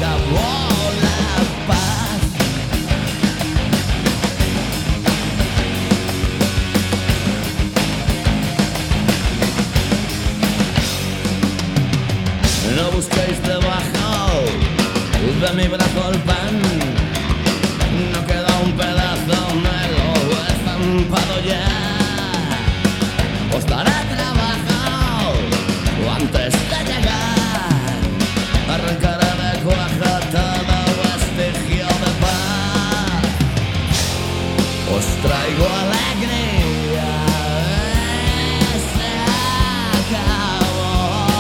De mi brazo el pan, no queda un pedazo, me lo he estampado ya. Os daré trabajo antes de llegar, arrancaré de cuaja todo vestigio de paz. Os traigo alegría, se acabó.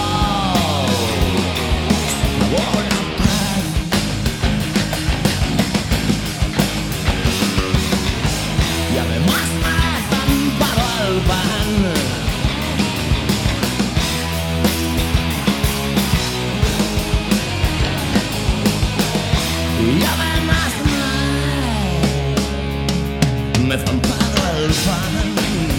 Y además me he estampado el pan. Y además me he estampado el pan.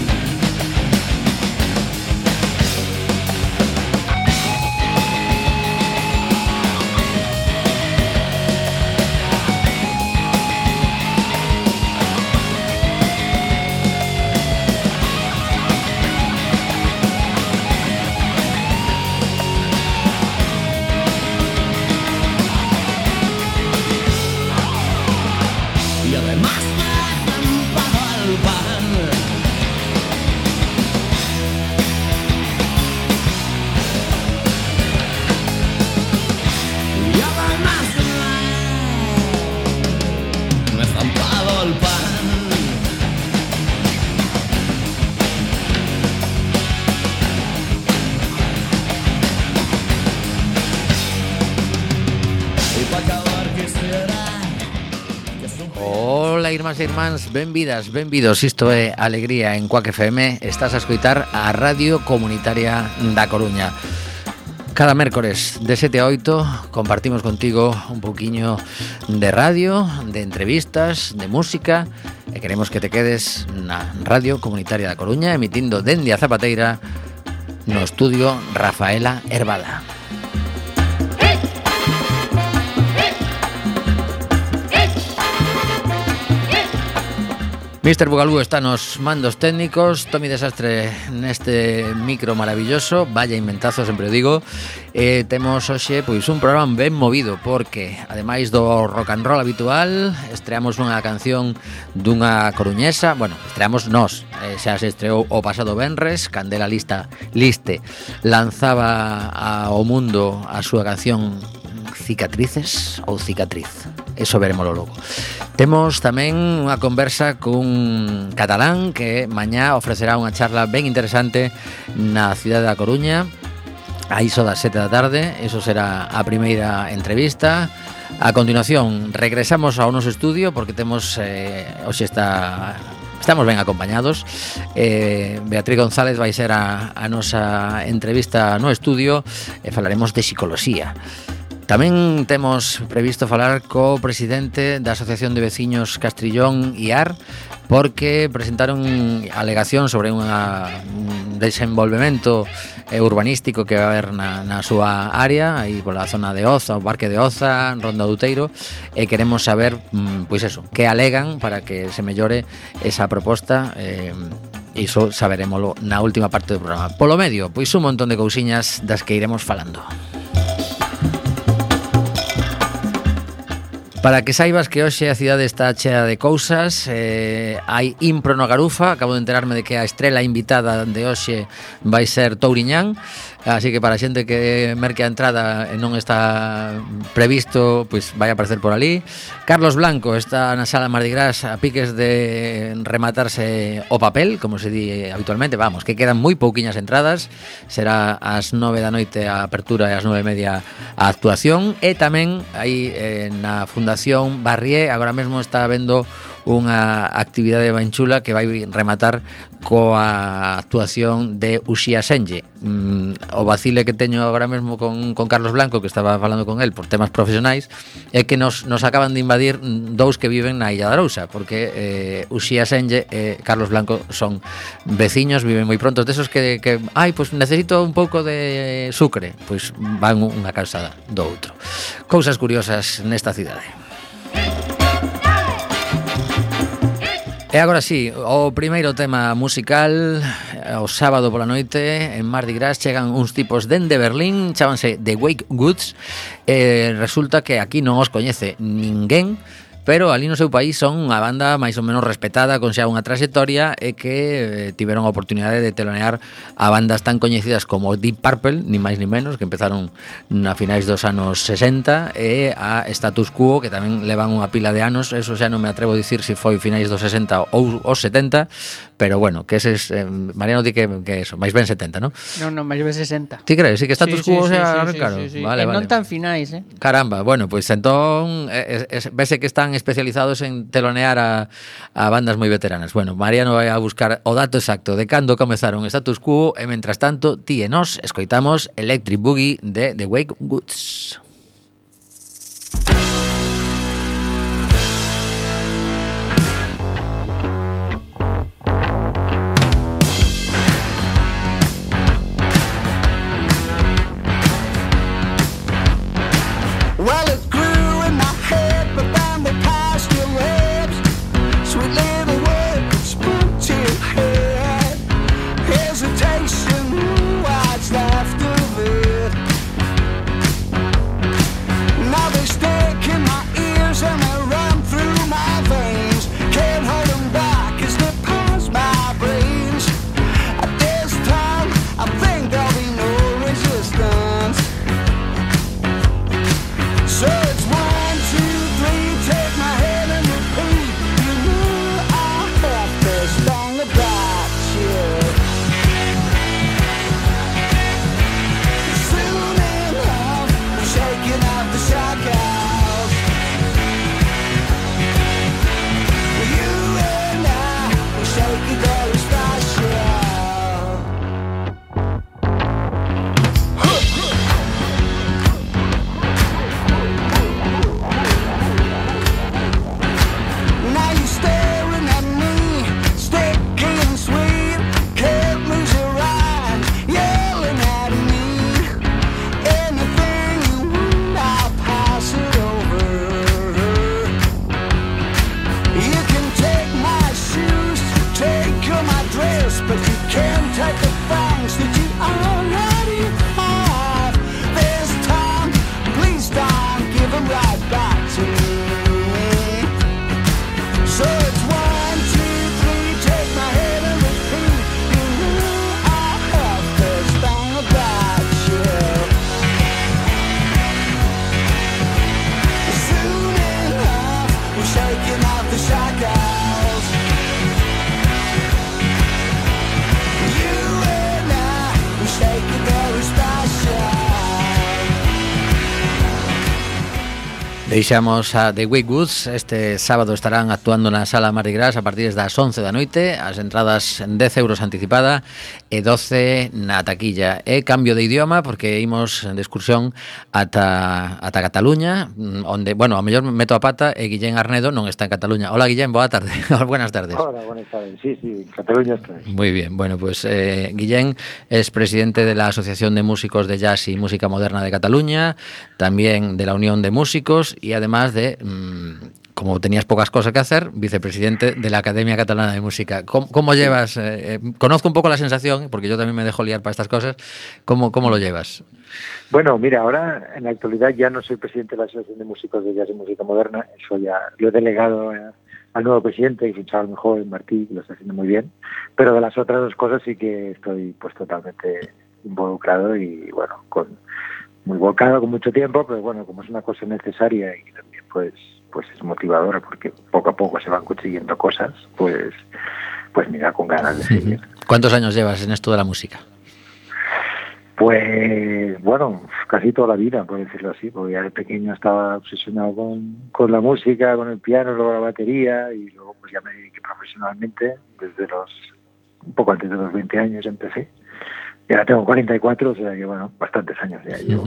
Y además me he estampado el pan. Y además me he estampado el pan. Y para acabar quisiera. Ola, irmás e irmáns, benvidas, benvidos. Isto é Alegría en Cuac FM. Estás a escoitar a Radio Comunitaria da Coruña. Cada mércores de 7 a 8 compartimos contigo un pouquiño de radio, de entrevistas, de música, e queremos que te quedes na Radio Comunitaria da Coruña, emitindo dende a Zapateira no estudio Rafaela Herbada. Mr. Bugalú está nos mandos técnicos, Tommy Desastre neste micro maravilloso, vaya inventazo, sempre o digo. Temos hoxe pois un programa ben movido porque, ademais do rock and roll habitual, estreamos unha canción dunha coruñesa, bueno, estreamos nós, xa se estreou o pasado venres, Candela Liste lanzaba ao mundo a súa canción Cicatrices ou Cicatriz, eso veremoslo logo. Temos tamén unha conversa cun catalán que mañá ofrecerá unha charla ben interesante na cidade da Coruña a iso das 7 da tarde. Eso será a primeira entrevista. A continuación regresamos ao noso estudio porque temos hoxe estamos ben acompañados. Beatriz González vai ser a nosa entrevista no estudio e falaremos de psicoloxía. Tamén temos previsto falar co presidente da Asociación de Veciños Castrillón IAR porque presentaron alegación sobre un desenvolvemento urbanístico que va a haber na súa área, aí pola zona de Oza, o Parque de Oza, Ronda do Outeiro, e queremos saber, pois eso, que alegan para que se mellore esa proposta. Iso saberémolo na última parte do programa. Polo medio, pois un montón de cousiñas das que iremos falando. Para que saibas que hoxe a cidade está chea de cousas, hai impro no Garufa, acabo de enterarme de que a estrela invitada de hoxe vai ser Touriñán, así que para a xente que merque a entrada e non está previsto, pois vai aparecer por ali. Carlos Blanco está na sala Mardi Gras a piques de rematarse o papel, como se di habitualmente, vamos, que quedan moi pouquiñas entradas, será ás 9 da noite a apertura e ás 9:30 a actuación, e tamén aí na Fundación Barrié agora mesmo está habendo unha actividade ben chula que vai rematar coa actuación de Uxía Senlle. O vacile que teño agora mesmo con Carlos Blanco, que estaba falando con él por temas profesionais, é que nos acaban de invadir dous que viven na Illa de Arousa, porque Uxía Senlle e Carlos Blanco son veciños, viven moi pronto, desos que pues necesito un pouco de sucre, pois van unha calzada do outro. Cousas curiosas nesta cidade. E agora sí, o primeiro tema musical, o sábado pola noite en Mardi Gras chegan uns tipos dende Berlín, chámanse The Wake Goods, e resulta que aquí non os coñece ninguén, pero ali no seu país son unha banda máis ou menos respetada, con xa unha trayectoria, e que tiveron a oportunidade de telonear a bandas tan coñecidas como Deep Purple, ni máis ni menos, que empezaron a finais dos anos 60, e a Status Quo, que tamén levan unha pila de anos. Eso xa non me atrevo a dicir se foi finais dos 60 ou os 70, pero bueno, que eses Mariano di que eso, máis ben 70, non? Non, máis ben 60. Ti crees? Sí, que Status Quo xa claro. Sí. Vale, non tan finais, Caramba, bueno, pois entón vese que están especializados en telonear a bandas moi veteranas. Bueno, Mariano vai a buscar o dato exacto de cando comezaron Status Quo, e mentras tanto, ti e nós escoitamos Electric Boogie de The Wake Goods. Well, it grew in my head, but then we passed your lips. Sweet little word, spoon to your head. Hesitation, what's left of it? Now they stick in my ears and they run through my veins. Can't hold them back as they pass my brains. At this time, I think there'll be no resistance. So it's 1, 2, 3, take my hand and repeat. You know I have this thing about you. Soon enough, we're shaking out the shackles. You and I, we're shaking very special. Now you're staring at me, sticky and sweet. Can't lose your eyes, yelling at me. Anything you want, I'll pass it over. You can take my shoes, take my dress, but you can't take the things that you already have. This time, please don't give them right back to me. So it's 1, 2, 3, take my hand and repeat. You know I have this thing about you. Soon enough, we're shaking off the shackles. You and I, we're shaking very special. Deixamos a The Wake Goods. Este sábado estarán actuando na Sala Mardi Gras a partir das 11 da noite. As entradas en 10 euros anticipada e 12 na taquilla. E cambio de idioma porque imos de excursión ata Cataluña, onde, bueno, a mellor meto a pata e Guillén Arnedo non está en Cataluña. Hola Guillén, boa tarde. Buenas tardes. Hola, buenas tardes. Sí, Cataluña estoy. Muy bien, bueno, pues Guillén es presidente de la Asociación de Músicos de Jazz y Música Moderna de Cataluña, también de la Unión de Músicos y además de, como tenías pocas cosas que hacer, vicepresidente de la Academia Catalana de Música. ¿Cómo llevas? Conozco un poco la sensación, porque yo también me dejo liar para estas cosas. ¿Cómo lo llevas? Bueno, mira, ahora en la actualidad ya no soy presidente de la Asociación de Músicos de Jazz y Música Moderna, eso ya lo he delegado al nuevo presidente, que es un chaval muy joven, Martí, que lo está haciendo muy bien, pero de las otras dos cosas sí que estoy pues totalmente involucrado y bueno, muy volcado, con mucho tiempo, pero bueno, como es una cosa necesaria y también pues es motivadora porque poco a poco se van consiguiendo cosas, pues mira, con ganas de seguir. ¿Cuántos años llevas en esto de la música? Pues bueno, casi toda la vida, por decirlo así, porque ya de pequeño estaba obsesionado con la música, con el piano, luego la batería, y luego pues ya me dediqué profesionalmente desde un poco antes de los 20 años empecé. Y ahora tengo 44, o sea que bueno, bastantes años ya llevo.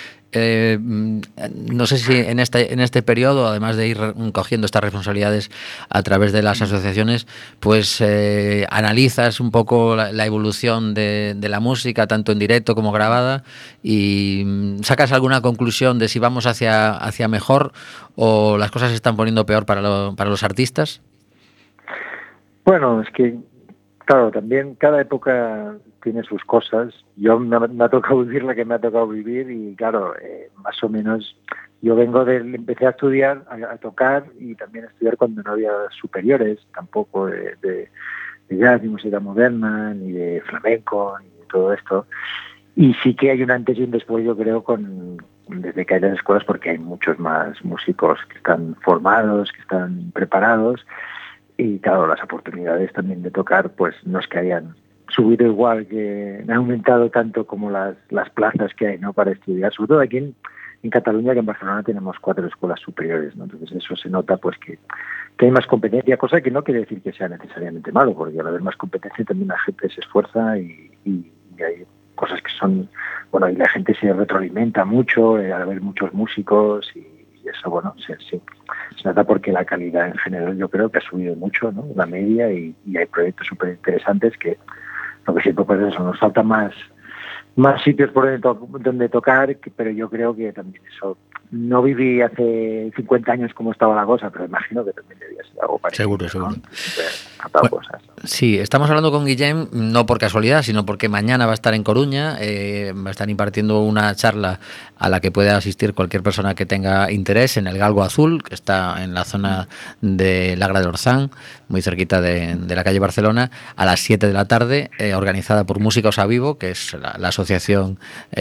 No sé si en este periodo, además de ir cogiendo estas responsabilidades a través de las asociaciones, pues analizas un poco la evolución de la música, tanto en directo como grabada, y sacas alguna conclusión de si vamos hacia mejor o las cosas se están poniendo peor para los artistas. Bueno, es que, claro, también cada época tiene sus cosas. Yo me ha tocado vivir la que me ha tocado vivir y, claro, más o menos yo empecé a estudiar, a tocar y también a estudiar cuando no había superiores, tampoco de jazz, ni música moderna, ni de flamenco, ni de todo esto. Y sí que hay un antes y un después, yo creo, desde que hay las escuelas, porque hay muchos más músicos que están formados, que están preparados. Y claro, las oportunidades también de tocar, pues no es que hayan subido igual, que han aumentado tanto como las plazas que hay, ¿no?, para estudiar. Sobre todo aquí en Cataluña, que en Barcelona tenemos 4 escuelas superiores, ¿no? Entonces eso se nota pues que hay más competencia, cosa que no quiere decir que sea necesariamente malo, porque al haber más competencia también la gente se esfuerza y hay cosas que son, bueno, y la gente se retroalimenta mucho, al haber muchos músicos y eso, bueno, se nota porque la calidad en general yo creo que ha subido mucho, ¿no?, la media, y hay proyectos súper interesantes que lo que siempre pues eso, nos falta más sitios por donde tocar, pero yo creo que también eso, no viví hace 50 años como estaba la cosa, pero imagino que también debía ser algo parecido. Seguro. ¿No? Cosas. Sí, estamos hablando con Guillem, no por casualidad, sino porque mañana va a estar en Coruña, va a estar impartiendo una charla a la que puede asistir cualquier persona que tenga interés en el Galgo Azul, que está en la zona de Lagra de Orzán, muy cerquita de la calle Barcelona, a las 7 de la tarde, organizada por Músicos a Vivo, que es la asociación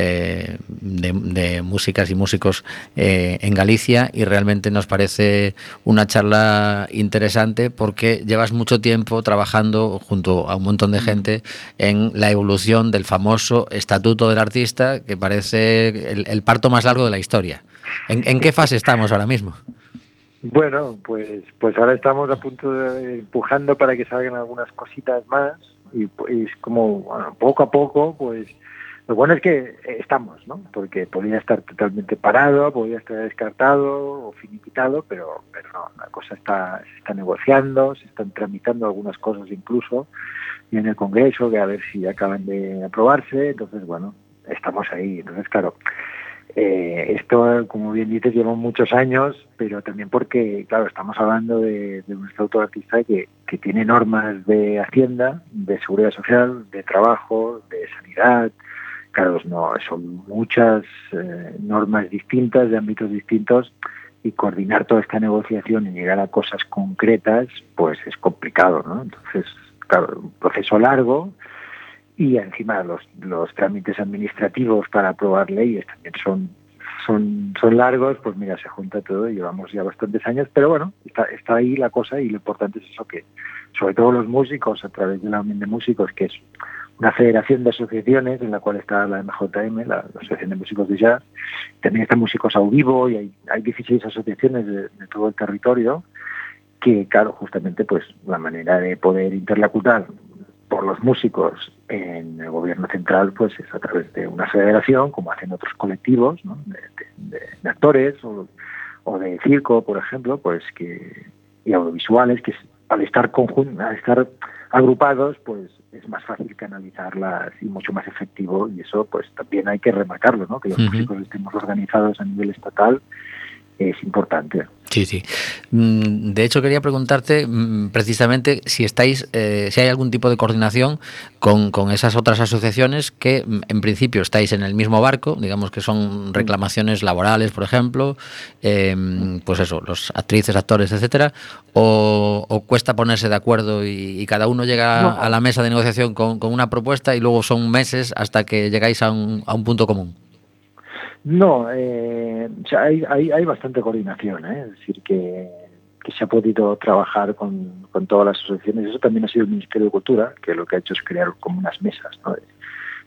de músicas y músicos en Galicia, y realmente nos parece una charla interesante porque llevas mucho tiempo trabajando junto a un montón de gente en la evolución del famoso Estatuto del Artista, que parece el parto más largo de la historia. ¿En qué fase estamos ahora mismo? Bueno, pues ahora estamos a punto de empujando para que salgan algunas cositas más y pues como bueno, poco a poco, pues lo bueno es que estamos, ¿no? Porque podría estar totalmente parado, podría estar descartado o finiquitado, pero no, la cosa se está negociando, se están tramitando algunas cosas incluso y en el Congreso, que a ver si acaban de aprobarse. Entonces, bueno, estamos ahí. Entonces, claro, esto, como bien dices, lleva muchos años, pero también porque, claro, estamos hablando de un estatuto de artista que tiene normas de Hacienda, de Seguridad Social, de trabajo, de sanidad. Claro, no, son muchas normas distintas, de ámbitos distintos, y coordinar toda esta negociación y llegar a cosas concretas, pues es complicado, ¿no? Entonces, claro, un proceso largo, y encima los trámites administrativos para aprobar leyes también son largos. Pues mira, se junta todo y llevamos ya bastantes años, pero bueno, está ahí la cosa, y lo importante es eso, que sobre todo los músicos, a través de la Unión de Músicos, que es una federación de asociaciones en la cual está la MJM, la Asociación de Músicos de Jazz, también están Músicos a Vivo, y hay 16 asociaciones de todo el territorio, que claro, justamente pues la manera de poder interlocutar por los músicos en el gobierno central pues es a través de una federación, como hacen otros colectivos, ¿no?, de actores o de circo, por ejemplo, pues y audiovisuales, que al estar agrupados, pues es más fácil canalizarlas y mucho más efectivo, y eso pues también hay que remarcarlo, ¿no?, que los músicos estemos organizados a nivel estatal es importante. Sí. De hecho, quería preguntarte precisamente si si hay algún tipo de coordinación con esas otras asociaciones que en principio estáis en el mismo barco, digamos que son reclamaciones laborales, por ejemplo, pues eso, los actrices, actores, etcétera, o cuesta ponerse de acuerdo y cada uno llega a la mesa de negociación con una propuesta y luego son meses hasta que llegáis a un punto común. No, o sea, hay bastante coordinación, es decir, que se ha podido trabajar con todas las asociaciones. Eso también ha sido el Ministerio de Cultura, que lo que ha hecho es crear como unas mesas, ¿no?,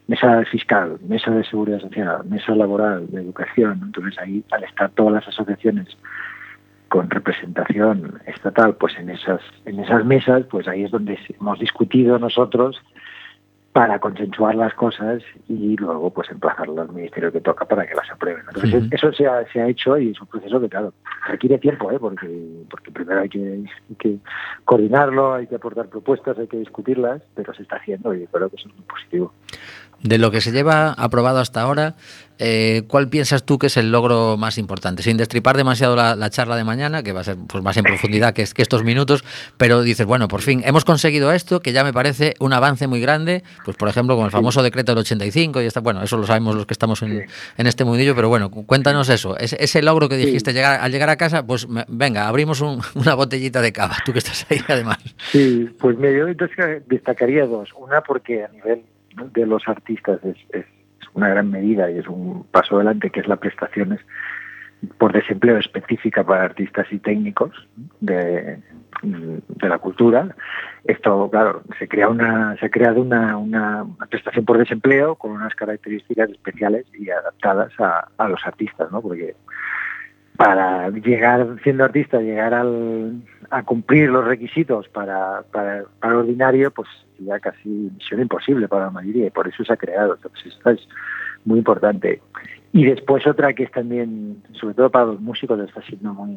mesa fiscal, mesa de seguridad social, mesa laboral, de educación. Entonces ahí, al estar todas las asociaciones con representación estatal, pues en esas mesas, pues ahí es donde hemos discutido nosotros para consensuar las cosas y luego pues emplazarlo al ministerio que toca para que las aprueben. Entonces eso se ha hecho y es un proceso que, claro, requiere tiempo, porque primero hay que coordinarlo, hay que aportar propuestas, hay que discutirlas, pero se está haciendo y creo que eso es muy positivo. De lo que se lleva aprobado hasta ahora, ¿cuál piensas tú que es el logro más importante? Sin destripar demasiado la charla de mañana, que va a ser pues más en profundidad que estos minutos, pero dices, bueno, por fin hemos conseguido esto, que ya me parece un avance muy grande, pues por ejemplo con el famoso decreto del 85, y está, bueno, eso lo sabemos los que estamos en este mundillo, pero bueno, cuéntanos eso, ese logro que dijiste al llegar a casa, pues venga, abrimos una botellita de cava, tú que estás ahí además. Sí, pues yo entonces destacaría dos. Una porque a nivel de los artistas es una gran medida y es un paso adelante, que es la prestaciones por desempleo específica para artistas y técnicos de la cultura. Esto, claro, se ha creado una prestación por desempleo con unas características especiales y adaptadas a los artistas, ¿no? Porque para llegar, siendo artista, llegar a cumplir los requisitos para el ordinario, pues ya casi misión imposible para la mayoría, y por eso se ha creado. Entonces esto es muy importante. Y después otra que es también, sobre todo para los músicos, está siendo muy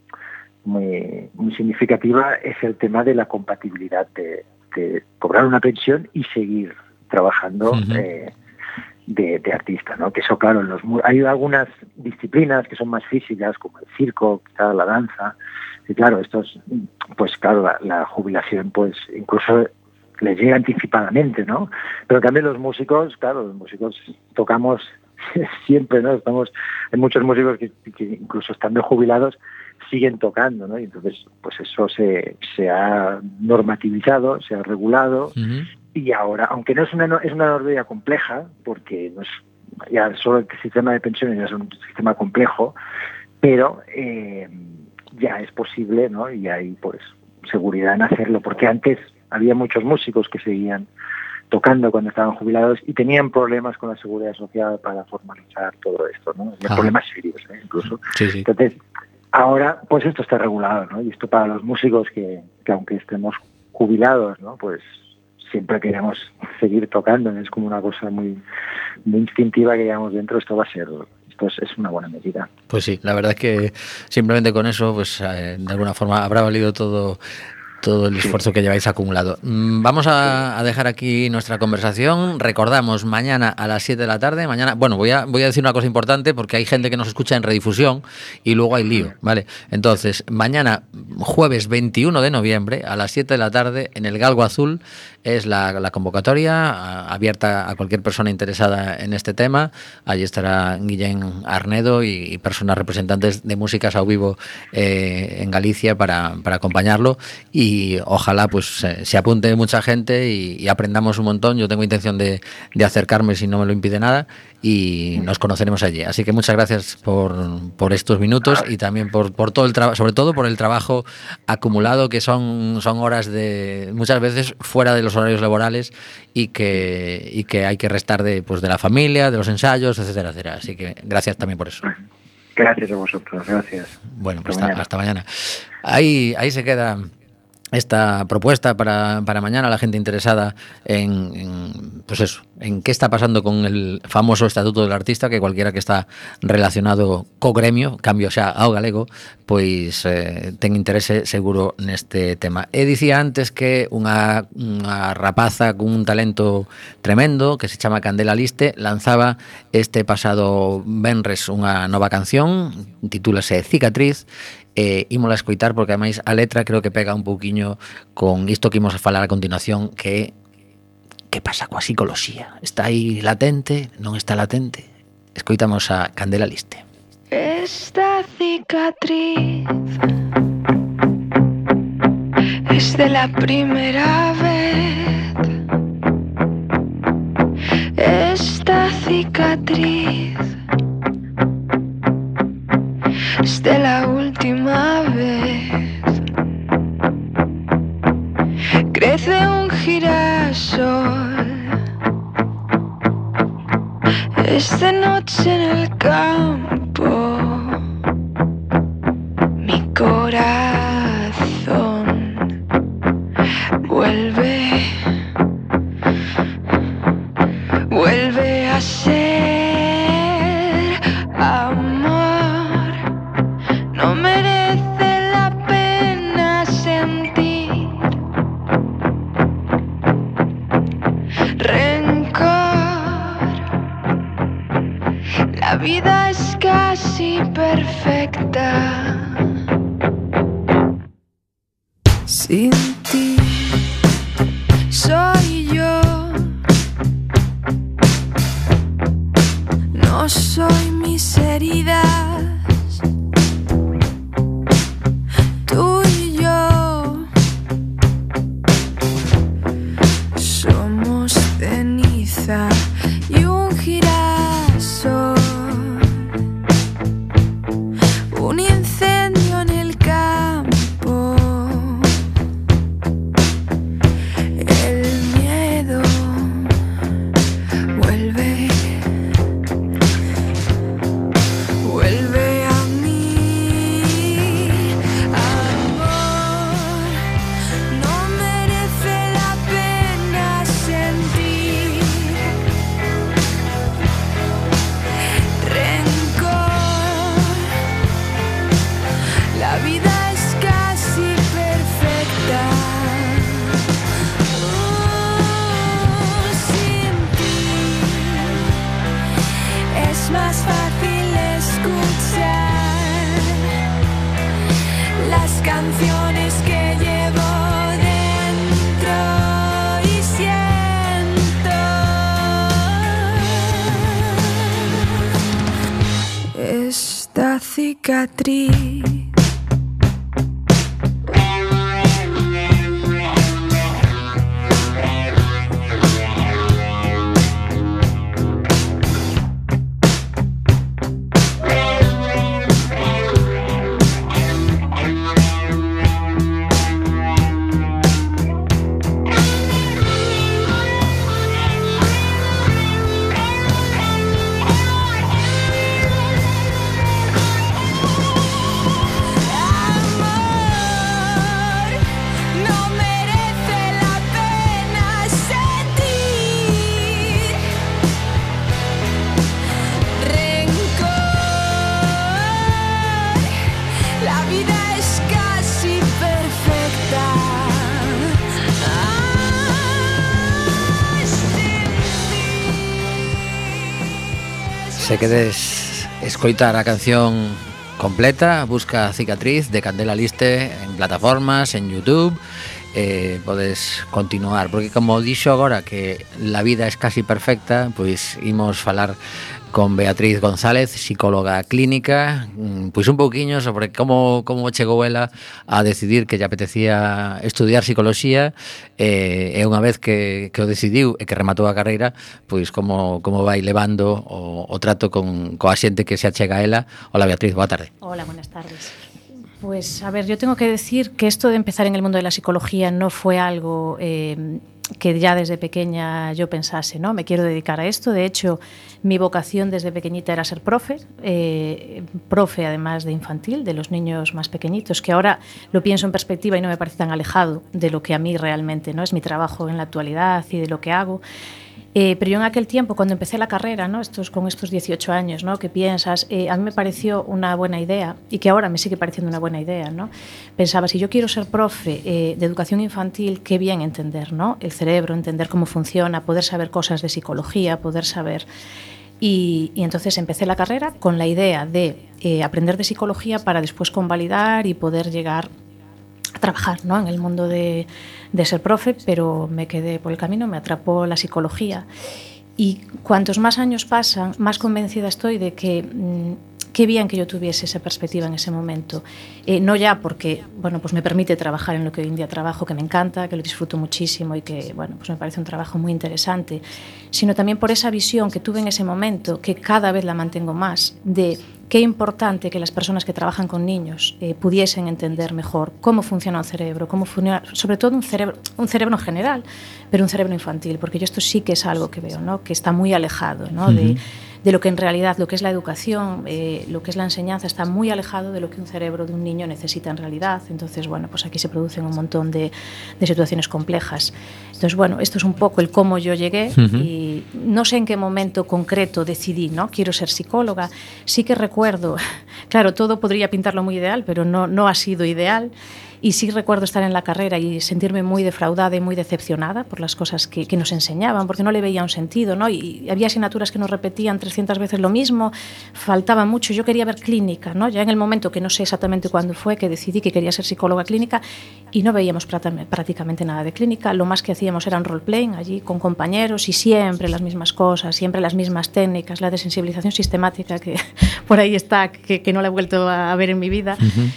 significativa, es el tema de la compatibilidad de cobrar una pensión y seguir trabajando de artista, ¿no? Que eso, claro, hay algunas disciplinas que son más físicas, como el circo, quizá la danza, y claro, estos, pues claro, la jubilación, pues incluso les llega anticipadamente, ¿no? Pero en cambio los músicos, claro, los músicos tocamos siempre, ¿no? Hay muchos músicos que incluso estando jubilados siguen tocando, ¿no? Y entonces, pues eso se ha normativizado, se ha regulado. Y ahora, aunque no es una normativa compleja, porque no es, ya solo el sistema de pensiones ya es un sistema complejo, pero ya es posible, ¿no? Y hay pues seguridad en hacerlo, porque antes había muchos músicos que seguían tocando cuando estaban jubilados y tenían problemas con la seguridad social para formalizar todo esto, ¿no? Había problemas serios, incluso. Sí. Entonces, ahora, pues esto está regulado, ¿no? Y esto para los músicos que aunque estemos jubilados, ¿no? Pues siempre queremos seguir tocando, es como una cosa muy instintiva que llevamos dentro. Esto es una buena medida. Pues sí, la verdad es que simplemente con eso, pues de alguna forma habrá valido todo el esfuerzo que lleváis acumulado. Vamos a dejar aquí nuestra conversación. Recordamos, mañana a las 7 de la tarde. Mañana, bueno, voy a decir una cosa importante porque hay gente que nos escucha en redifusión y luego hay lío, ¿vale? Entonces, mañana, jueves 21 de noviembre, a las 7 de la tarde, en el Galgo Azul, es la convocatoria abierta a cualquier persona interesada en este tema. Allí estará Guillén Arnedo y personas representantes de músicas a vivo en Galicia para acompañarlo, y ojalá pues se apunte mucha gente y aprendamos un montón. Yo tengo intención de acercarme si no me lo impide nada, y nos conoceremos allí. Así que muchas gracias por estos minutos y también por todo el trabajo, sobre todo por el trabajo acumulado, que son horas de muchas veces fuera de los horarios laborales y que hay que restar de la familia, de los ensayos, etcétera, etcétera. Así que gracias también por eso. Gracias a vosotros, gracias. Bueno, pues hasta mañana. Ahí se queda esta propuesta para mañana, la gente interesada en qué está pasando con el famoso Estatuto del Artista, que cualquiera que está relacionado co gremio, cambio xa ao galego, pois ten interese seguro neste tema. Dicía antes que unha rapaza con un talento tremendo que se chama Candela Liste lanzaba este pasado venres unha nova canción, titúlase Cicatriz. Ímola a escoitar porque ademais a letra creo que pega un pouquiño con isto que imos a falar a continuación, que pasa coa psicoloxía. Está aí latente, non está latente. Escoitamos a Candela Liste. Esta cicatriz es de la primera vez. Esta cicatriz es de la última vez. Crece un girasol Es de noche en el campo, mi corazón vuelve a ser amor. No merece la pena sentir rencor. La vida es casi perfecta. Sin ti soy yo. No soy mis heridas. Tú y yo somos ceniza y un girasol. Un incendio en el campo. El miedo vuelve a mí. Amor, no merece la pena sentir rencor. La vida es casi perfecta. Sin ti es más fácil escuchar las canciones que llevo dentro y siento. Esta cicatriz. Se quedes escoitar a canción completa, busca Cicatriz de Candela Liste en plataformas, en YouTube. Podes continuar, porque como dixo agora que la vida es casi perfecta, pois imos falar con Beatriz González, psicóloga clínica, pois un pouquiño sobre como chegou ela a decidir que lle apetecía estudiar psicoloxía, e unha vez que o decidiu e que rematou a carreira, pois como vai levando o trato coa xente que se achega a ela. Hola Beatriz, boa tarde. Hola, buenas tardes. Pues a ver, yo tengo que decir que esto de empezar en el mundo de la psicología no fue algo que ya desde pequeña yo pensase, ¿no? Me quiero dedicar a esto. De hecho, mi vocación desde pequeñita era ser profe además de infantil, de los niños más pequeñitos, que ahora lo pienso en perspectiva y no me parece tan alejado de lo que a mí realmente, ¿no?, es mi trabajo en la actualidad y de lo que hago. Pero yo en aquel tiempo, cuando empecé la carrera, ¿no?, con estos 18 años, ¿no?, que piensas, a mí me pareció una buena idea, y que ahora me sigue pareciendo una buena idea, ¿no? Pensaba, si yo quiero ser profe de educación infantil, qué bien entender, ¿no?, el cerebro, entender cómo funciona, poder saber cosas de psicología, poder saber... Y entonces empecé la carrera con la idea de aprender de psicología para después convalidar y poder llegar a trabajar, ¿no?, en el mundo de ser profe, pero me quedé por el camino, me atrapó la psicología. Y cuantos más años pasan, más convencida estoy de que qué bien que yo tuviese esa perspectiva en ese momento. No ya porque, bueno, pues me permite trabajar en lo que hoy en día trabajo, que me encanta, que lo disfruto muchísimo y que, bueno, pues me parece un trabajo muy interesante, sino también por esa visión que tuve en ese momento, que cada vez la mantengo más, de qué importante que las personas que trabajan con niños pudiesen entender mejor cómo funciona un cerebro, cómo funciona, sobre todo un cerebro en general, pero un cerebro infantil, porque yo esto sí que es algo que veo, ¿no?, que está muy alejado, ¿no?, de lo que en realidad, lo que es la educación, lo que es la enseñanza, está muy alejado de lo que un cerebro de un niño necesita en realidad. Entonces, bueno, pues aquí se producen un montón de situaciones complejas. Entonces, bueno, esto es un poco el cómo yo llegué y no sé en qué momento concreto decidí, ¿no? Quiero ser psicóloga. Sí que recuerdo, claro, todo podría pintarlo muy ideal, pero no ha sido ideal. Y sí recuerdo estar en la carrera y sentirme muy defraudada y muy decepcionada por las cosas que nos enseñaban, porque no le veía un sentido, ¿no? Y había asignaturas que nos repetían 300 veces lo mismo, faltaba mucho. Yo quería ver clínica, ¿no? Ya en el momento, que no sé exactamente cuándo fue, que decidí que quería ser psicóloga clínica, y no veíamos prácticamente nada de clínica. Lo más que hacíamos eran role-playing allí con compañeros, y siempre las mismas cosas, siempre las mismas técnicas, la desensibilización sistemática, que por ahí está, que no la he vuelto a ver en mi vida.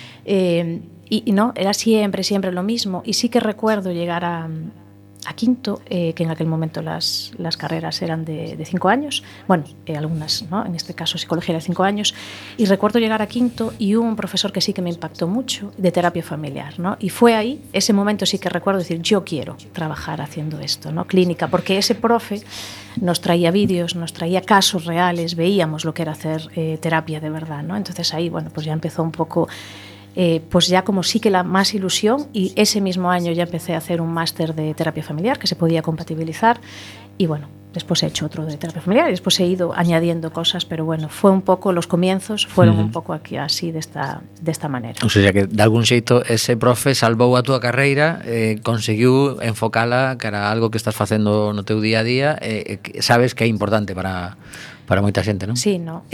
Y no, era siempre lo mismo. Y sí que recuerdo llegar a quinto, que en aquel momento las carreras eran de 5 años, bueno, algunas, ¿no? En este caso psicología era de 5 años, y recuerdo llegar a quinto y hubo un profesor que sí que me impactó mucho, de terapia familiar, ¿no? Y fue ahí, ese momento sí que recuerdo decir, yo quiero trabajar haciendo esto, ¿no? Clínica, porque ese profe nos traía vídeos, nos traía casos reales, veíamos lo que era hacer terapia de verdad, ¿no? Entonces ahí, bueno, pues ya empezó un poco... pues ya como sí que la más ilusión, y ese mismo año ya empecé a hacer un máster de terapia familiar que se podía compatibilizar, y bueno, después he hecho otro de terapia familiar y después he ido añadiendo cosas, pero bueno, fue un poco, los comienzos fueron un pouco aquí así desta maneira. O sea que de algún xeito ese profe salvou a túa carreira, conseguiu enfocala cara a algo que estás facendo no teu día a día, sabes que é importante para moita xente, ¿no? Sí, no.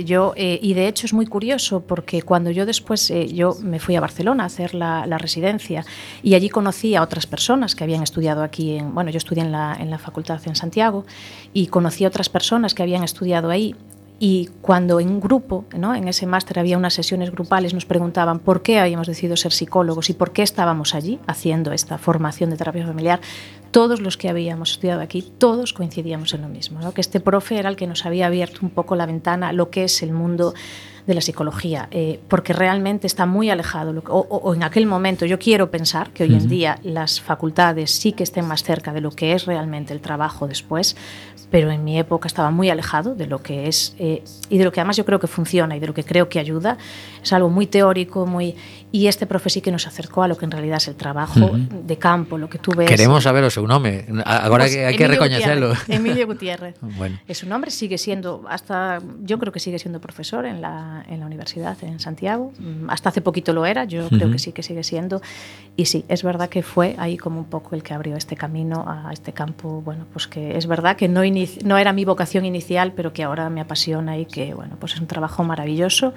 Y de hecho es muy curioso porque cuando yo después, yo me fui a Barcelona a hacer la residencia y allí conocí a otras personas que habían estudiado aquí, yo estudié en la facultad en Santiago y conocí a otras personas que habían estudiado ahí. Y cuando en grupo, ¿no? En ese máster había unas sesiones grupales, nos preguntaban por qué habíamos decidido ser psicólogos y por qué estábamos allí haciendo esta formación de terapia familiar. Todos los que habíamos estudiado aquí, todos coincidíamos en lo mismo, ¿no? Que este profe era el que nos había abierto un poco la ventana a lo que es el mundo de la psicología, porque realmente está muy alejado, o en aquel momento yo quiero pensar que hoy en día las facultades sí que estén más cerca de lo que es realmente el trabajo después, pero en mi época estaba muy alejado de lo que es, y de lo que además yo creo que funciona y de lo que creo que ayuda. Es algo muy teórico, y este profe sí que nos acercó a lo que en realidad es el trabajo de campo, lo que tú ves. Queremos saber o seu nome, agora pues, que hai que recoñecelo. Emilio Gutiérrez. Bueno. Es su nombre, sigue siendo, yo creo que sigue siendo profesor en la universidad en Santiago, hasta hace poquito lo era, yo creo que sí que sigue siendo, y sí, es verdad que fue ahí como un poco el que abrió este camino a este campo, bueno, pues que es verdad que no era mi vocación inicial, pero que ahora me apasiona y que, bueno, pues es un trabajo maravilloso,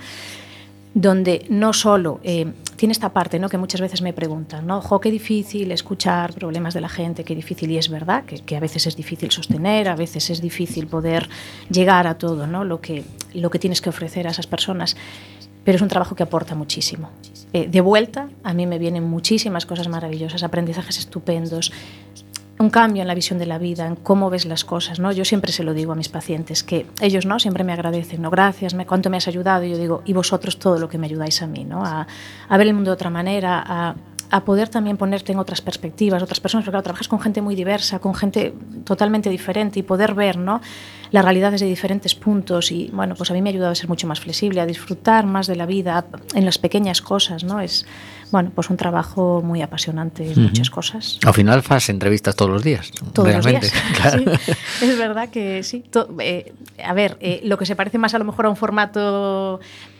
donde no solo tiene esta parte, ¿no? Que muchas veces me preguntan, ¿no? Qué difícil escuchar problemas de la gente, qué difícil, y es verdad que a veces es difícil sostener, a veces es difícil poder llegar a todo, ¿no? Lo que tienes que ofrecer a esas personas, pero es un trabajo que aporta muchísimo. De vuelta, a mí me vienen muchísimas cosas maravillosas, aprendizajes estupendos, un cambio en la visión de la vida, en cómo ves las cosas, ¿no? Yo siempre se lo digo a mis pacientes, que ellos, ¿no? Siempre me agradecen, ¿no? Gracias, cuánto me has ayudado, y yo digo, y vosotros todo lo que me ayudáis a mí, ¿no? A ver el mundo de otra manera, a poder también ponerte en otras perspectivas, otras personas, porque claro, trabajas con gente muy diversa, con gente totalmente diferente, y poder ver, ¿no? Las realidades de diferentes puntos, y bueno, pues a mí me ha ayudado a ser mucho más flexible, a disfrutar más de la vida en las pequeñas cosas, ¿no? Es, bueno, pues un trabajo muy apasionante en muchas cosas. Al final fas entrevistas todos los días. Todos realmente. Los días, claro. Sí, es verdad que sí. A ver, lo que se parece más a lo mejor a un formato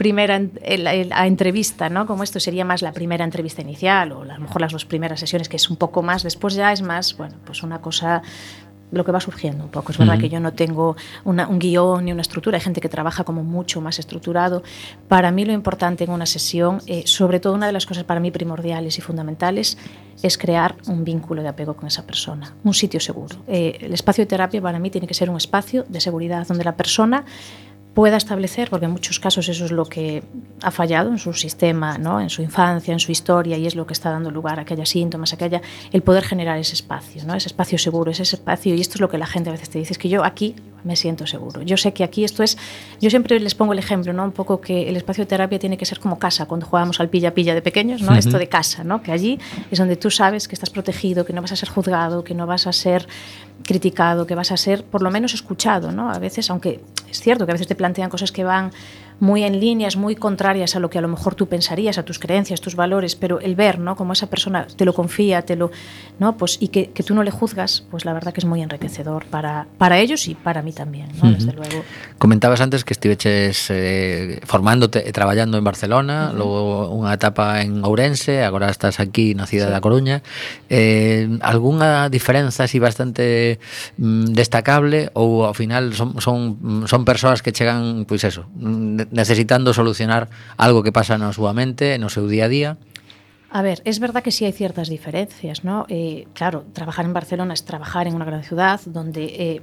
a entrevista, ¿no? Como esto sería más la primera entrevista inicial, o a lo mejor las 2 primeras sesiones, que es un poco más, después ya es más, bueno, pues una cosa, lo que va surgiendo un poco. Es verdad que yo no tengo un guión ni una estructura, hay gente que trabaja como mucho más estructurado. Para mí lo importante en una sesión, sobre todo una de las cosas para mí primordiales y fundamentales, es crear un vínculo de apego con esa persona, un sitio seguro. El espacio de terapia para mí tiene que ser un espacio de seguridad donde la persona pueda establecer, porque en muchos casos eso es lo que ha fallado en su sistema, ¿no? En su infancia, en su historia, y es lo que está dando lugar a aquellos síntomas, el poder generar ese espacio, ¿no? Ese espacio seguro, ese espacio, y esto es lo que la gente a veces te dice, es que yo aquí me siento seguro. Yo sé que aquí esto es, yo siempre les pongo el ejemplo, ¿no? Un poco que el espacio de terapia tiene que ser como casa, cuando jugábamos al pilla-pilla de pequeños, ¿no? Esto de casa, ¿no? Que allí es donde tú sabes que estás protegido, que no vas a ser juzgado, que no vas a ser criticado, que vas a ser por lo menos escuchado, ¿no? A veces, aunque es cierto que a veces te plantean cosas que van muy en líneas, muy contrarias a lo que a lo mejor tú pensarías, a tus creencias, tus valores, pero el ver, ¿no? Como esa persona te lo confía, ¿no? Pues, y que tú no le juzgas, pues la verdad que es muy enriquecedor para ellos y para mí también, ¿no? Desde luego. Comentabas antes que estiveches formándote e traballando en Barcelona, logo unha etapa en Ourense, agora estás aquí na cidade da Coruña. Algunha diferenza así bastante destacable ou ao final son persoas que chegan, pois eso, necesitando solucionar algo que pasa na súa mente, no seu día a día? A ver, es verdad que sí hay ciertas diferencias, ¿no? Claro, trabajar en Barcelona es trabajar en una gran ciudad donde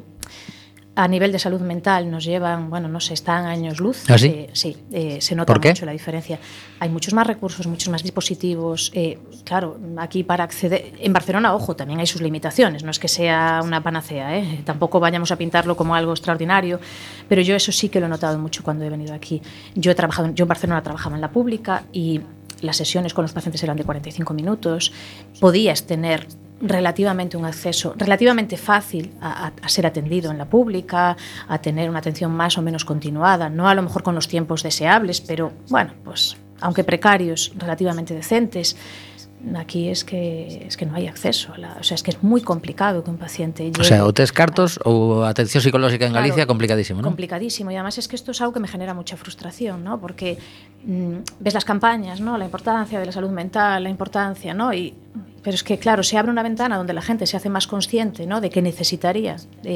a nivel de salud mental nos llevan, bueno, no sé, están años luz. ¿Ah, sí? Sí, se nota mucho la diferencia. Hay muchos más recursos, muchos más dispositivos. Claro, aquí para acceder... En Barcelona, ojo, también hay sus limitaciones, no es que sea una panacea, ¿eh? Tampoco vayamos a pintarlo como algo extraordinario, pero yo eso sí que lo he notado mucho cuando he venido aquí. Yo en Barcelona trabajaba en la pública y las sesiones con los pacientes eran de 45 minutos, podías tener relativamente un acceso relativamente fácil a ser atendido en la pública, a tener una atención más o menos continuada, no a lo mejor con los tiempos deseables, pero bueno, pues aunque precarios, relativamente decentes. Aquí es que no hay acceso, o sea, es que es muy complicado que un paciente llegue. O sea, o tes cartos ou a atención psicolóxica en Galicia, claro, complicadísimo, ¿no? Complicadísimo, y además es que esto es algo que me genera mucha frustración, ¿no? Porque ves las campañas, ¿no? La importancia de la salud mental, la importancia, ¿no? Pero es que, claro, se abre una ventana donde la gente se hace más consciente, ¿no? De que necesitaría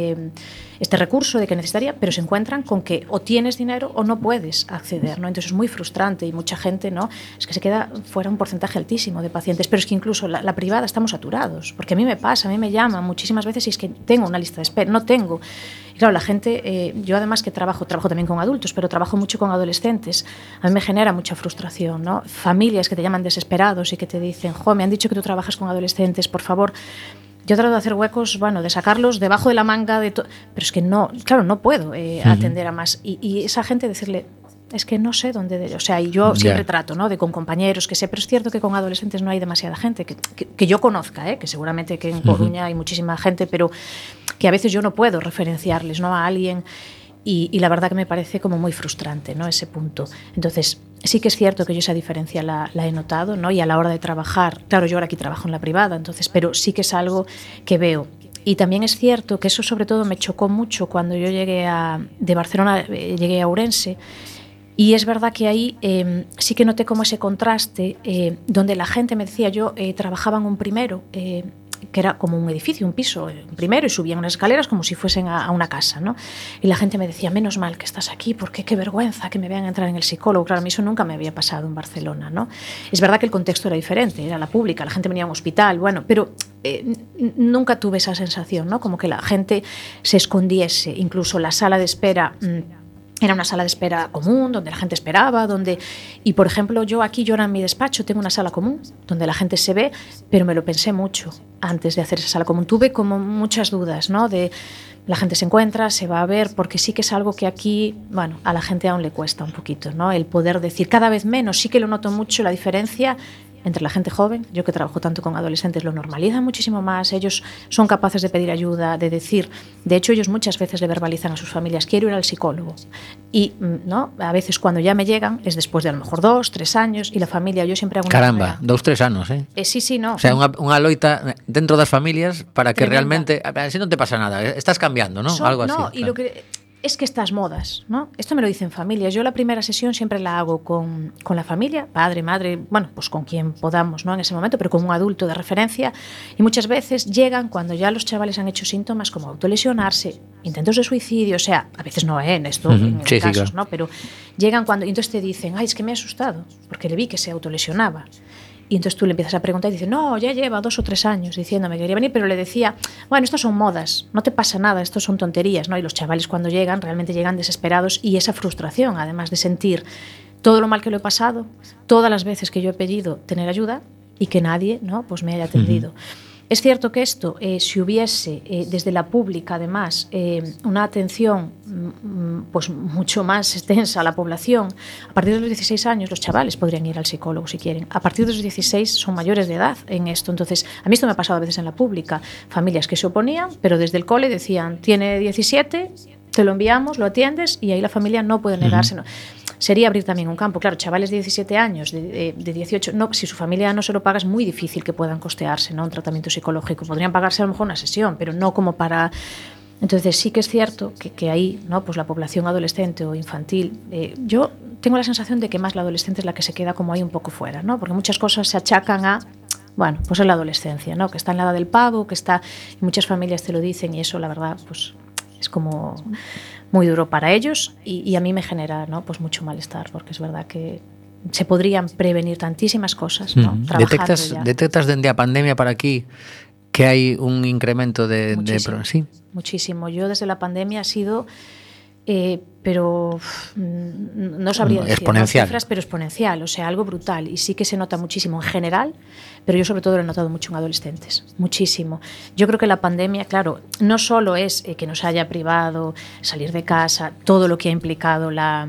este recurso, de que necesitaría, pero se encuentran con que o tienes dinero o no puedes acceder, ¿no? Entonces es muy frustrante y mucha gente, ¿no? Es que se queda fuera un porcentaje altísimo de pacientes, pero es que incluso la privada estamos saturados, porque a mí me pasa, a mí me llaman muchísimas veces y es que tengo una lista de espera, no tengo. Y claro, la gente, yo además que trabajo también con adultos, pero trabajo mucho con adolescentes, a mí me genera mucha frustración, ¿no? Familias que te llaman desesperados y que te dicen, jo, me han dicho que tú trabajas con adolescentes, por favor. Yo trato de hacer huecos, bueno, de sacarlos debajo de la manga, pero es que no, claro, no puedo atender a más. Y esa gente decirle, es que no sé dónde, o sea, y yo siempre trato, ¿no? De con compañeros, que sé, pero es cierto que con adolescentes no hay demasiada gente que yo conozca, que seguramente que en Coruña hay muchísima gente, pero que a veces yo no puedo referenciarles, ¿no? A alguien. Y la verdad que me parece como muy frustrante, ¿no? Ese punto. Entonces, sí que es cierto que yo esa diferencia la he notado, ¿no? Y a la hora de trabajar, claro, yo ahora aquí trabajo en la privada, entonces, pero sí que es algo que veo. Y también es cierto que eso sobre todo me chocó mucho cuando yo llegué de Barcelona, llegué a Ourense, y es verdad que ahí sí que noté como ese contraste, donde la gente me decía, yo trabajaba en un primero, que era como un edificio, un piso, un primero, y subían unas escaleras como si fuesen a una casa, ¿no? Y la gente me decía, menos mal que estás aquí, porque qué vergüenza que me vean entrar en el psicólogo. Claro, a mí eso nunca me había pasado en Barcelona, ¿no? Es verdad que el contexto era diferente, era la pública, la gente venía a un hospital, bueno, pero nunca tuve esa sensación, ¿no? Como que la gente se escondiese, incluso la sala de espera... Era una sala de espera común, donde la gente esperaba, y por ejemplo, yo ahora en mi despacho tengo una sala común, donde la gente se ve, pero me lo pensé mucho antes de hacer esa sala común. Tuve como muchas dudas, ¿no? De la gente se encuentra, se va a ver, porque sí que es algo que aquí, bueno, a la gente aún le cuesta un poquito, ¿no? El poder decir cada vez menos, sí que lo noto mucho la diferencia entre la gente joven, yo que trabajo tanto con adolescentes, lo normalizan muchísimo más, ellos son capaces de pedir ayuda, de decir, de hecho ellos muchas veces le verbalizan a sus familias, quiero ir al psicólogo, y ¿no? A veces cuando ya me llegan es después de a lo mejor 2, 3 años, y la familia, yo siempre hago una Caramba, 2, 3 anos, sí, no. O sea, unha loita dentro das familias para que Tremenda. realmente, así non te pasa nada, estás cambiando, ¿no? Algo así. No, claro. y lo que... Es que estas modas, ¿no? Esto me lo dicen familias. Yo la primera sesión siempre la hago con la familia, padre, madre, bueno, pues con quien podamos, ¿no? En ese momento, pero con un adulto de referencia. Y muchas veces llegan cuando ya los chavales han hecho síntomas como autolesionarse, intentos de suicidio, o sea, a veces no en esto, en sí, casos, claro. ¿no? Pero llegan cuando, y entonces te dicen, ay, es que me he asustado, porque le vi que se autolesionaba. Y entonces tú le empiezas a preguntar y dices, no, ya lleva 2 o 3 años diciéndome que quería venir, pero le decía, bueno, estas son modas, no te pasa nada, esto son tonterías, ¿no? Y los chavales cuando llegan, realmente llegan desesperados, y esa frustración, además de sentir todo lo mal que lo he pasado, todas las veces que yo he pedido tener ayuda y que nadie, ¿no? Pues me haya atendido. Es cierto que esto, si hubiese desde la pública, además, una atención pues mucho más extensa a la población, a partir de los 16 años los chavales podrían ir al psicólogo si quieren. A partir de los 16 son mayores de edad en esto. Entonces, a mí esto me ha pasado a veces en la pública. Familias que se oponían, pero desde el cole decían, tiene 17, te lo enviamos, lo atiendes, y ahí la familia no puede negarse. No. Sería abrir también un campo. Claro, chavales de 17 años, de 18, no, si su familia no se lo paga, es muy difícil que puedan costearse, ¿no?, un tratamiento psicológico. Podrían pagarse a lo mejor una sesión, pero no como para... Entonces sí que es cierto que ahí, ¿no?, pues la población adolescente o infantil, yo tengo la sensación de que más la adolescente es la que se queda como ahí un poco fuera, ¿no? Porque muchas cosas se achacan a... Bueno, pues es la adolescencia, ¿no?, que está en la edad del pavo, que está... Y muchas familias te lo dicen, y eso, la verdad, pues es como... muy duro para ellos, y a mí me genera, ¿no?, pues mucho malestar, porque es verdad que se podrían prevenir tantísimas cosas, ¿no? Detectas dende a pandemia para aquí que hai un incremento de sí? Muchísimo. Yo desde la pandemia ha sido pero no sabría decir exponencial. Cifras, pero exponencial, o sea, algo brutal, y sí que se nota muchísimo en general, pero yo sobre todo lo he notado mucho en adolescentes, muchísimo. Yo creo que la pandemia, claro, no solo es que nos haya privado salir de casa, todo lo que ha implicado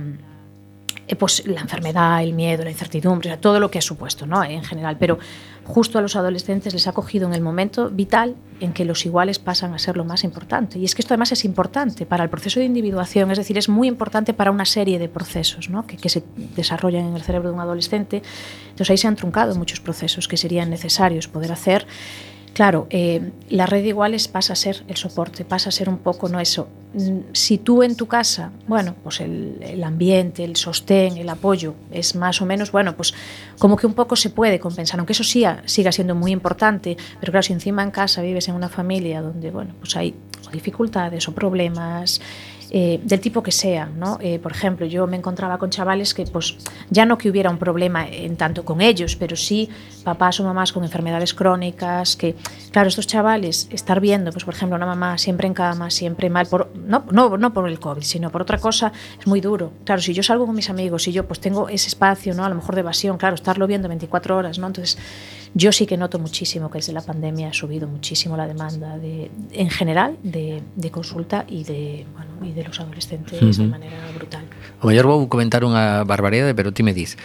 pues la enfermedad, el miedo, la incertidumbre, o sea, todo lo que ha supuesto, ¿no?, en general, pero justo a los adolescentes les ha cogido en el momento vital en que los iguales pasan a ser lo más importante. Y es que esto además es importante para el proceso de individuación, es decir, es muy importante para una serie de procesos, ¿no?, que se desarrollan en el cerebro de un adolescente. Entonces ahí se han truncado muchos procesos que serían necesarios poder hacer. Claro, la red de iguales pasa a ser el soporte, pasa a ser un poco, ¿no?, eso. Si tú en tu casa, bueno, pues el ambiente, el sostén, el apoyo es más o menos, bueno, pues como que un poco se puede compensar, aunque eso sí siga siendo muy importante, pero claro, si encima en casa vives en una familia donde, bueno, pues hay dificultades o problemas, del tipo que sea, ¿no? Por ejemplo, yo me encontraba con chavales que, pues, ya no que hubiera un problema en tanto con ellos, pero sí papás o mamás con enfermedades crónicas, que, claro, estos chavales, estar viendo, pues, por ejemplo, una mamá siempre en cama, siempre mal, no por el COVID, sino por otra cosa, es muy duro. Claro, si yo salgo con mis amigos y yo, pues, tengo ese espacio, ¿no?, a lo mejor de evasión, claro, estarlo viendo 24 horas, ¿no? Entonces, yo sí que noto muchísimo que desde la pandemia ha subido muchísimo la demanda en general de consulta y de los adolescentes de manera brutal. O mellor vou comentar unha barbaridade, pero ti me dis,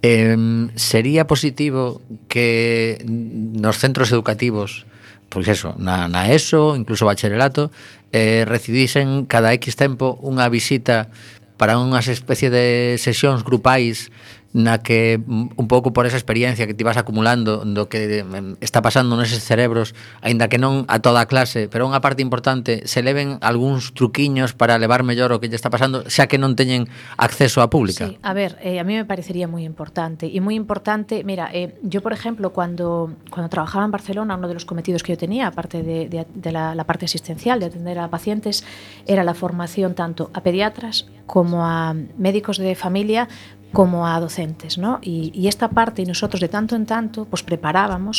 sería positivo que nos centros educativos, pois eso, na ESO, incluso bacharelato, recibisen cada X tempo unha visita para unhas especie de sesións grupais na que un pouco por esa experiencia que ti vas acumulando do que está pasando neses cerebros, aínda que non a toda a clase, pero unha parte importante, se leven algúns truquiños para levar mellor o que lle está pasando, xa que non teñen acceso á pública. Sí, a ver, a mí me parecería muy importante, y muy importante, mira, yo por ejemplo cuando trabajaba en Barcelona, uno de los cometidos que yo tenía, aparte de la parte asistencial, de atender a pacientes, era la formación tanto a pediatras como a médicos de familia, como a docentes, ¿no? Y esta parte, y nosotros de tanto en tanto, pues preparábamos,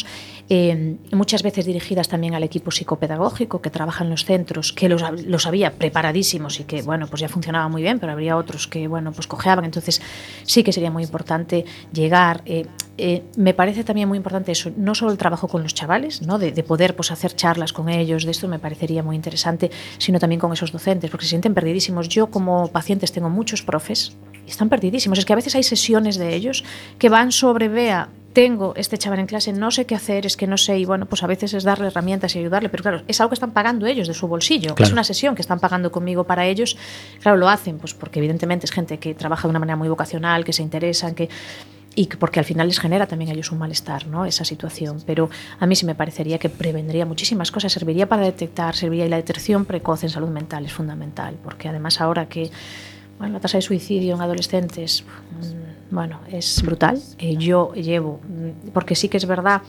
muchas veces dirigidas también al equipo psicopedagógico que trabaja en los centros, que los había preparadísimos y que, bueno, pues ya funcionaba muy bien, pero habría otros que, bueno, pues cojeaban. Entonces sí que sería muy importante llegar. Me parece también muy importante eso, no solo el trabajo con los chavales, ¿no?, de poder, pues, hacer charlas con ellos, de esto me parecería muy interesante, sino también con esos docentes, porque se sienten perdidísimos. Yo como pacientes tengo muchos profes y están perdidísimos. Es que a veces hay sesiones de ellos que van sobre, vea, tengo este chaval en clase, no sé qué hacer, es que no sé, y bueno, pues a veces es darle herramientas y ayudarle, pero claro, es algo que están pagando ellos de su bolsillo, claro. Es una sesión que están pagando conmigo para ellos. Claro, lo hacen pues porque evidentemente es gente que trabaja de una manera muy vocacional, que se interesan, y porque al final les genera también a ellos un malestar, ¿no?, esa situación. Pero a mí sí me parecería que prevendría muchísimas cosas, serviría para detectar, y la detección precoz en salud mental es fundamental, porque además ahora que, bueno, la tasa de suicidio en adolescentes, bueno, es brutal. Yo llevo, porque sí que es verdad